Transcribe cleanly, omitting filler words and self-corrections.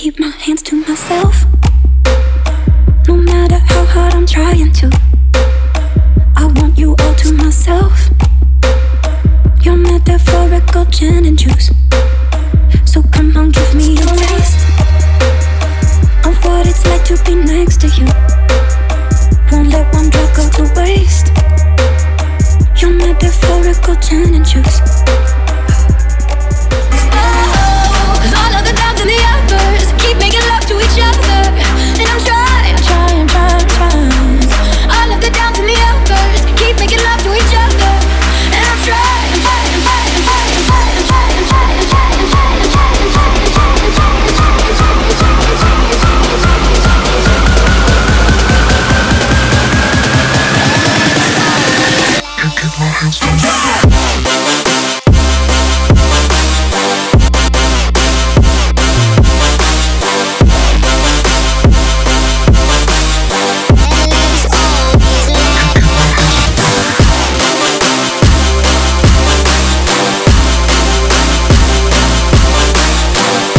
keep my hands to myself. No matter how hard I'm trying to, I want you all to myself. You're metaphorical gin and juice, so come on, give me a taste of what it's like to be next to you. Won't let one drop go to waste. You're metaphorical gin and juice. Cause all of the downs and the uppers keep making love to each other. And I'm trying. All of the downs and the uppers keep making love to each other. And I'm trying. Can't keep my hands on you.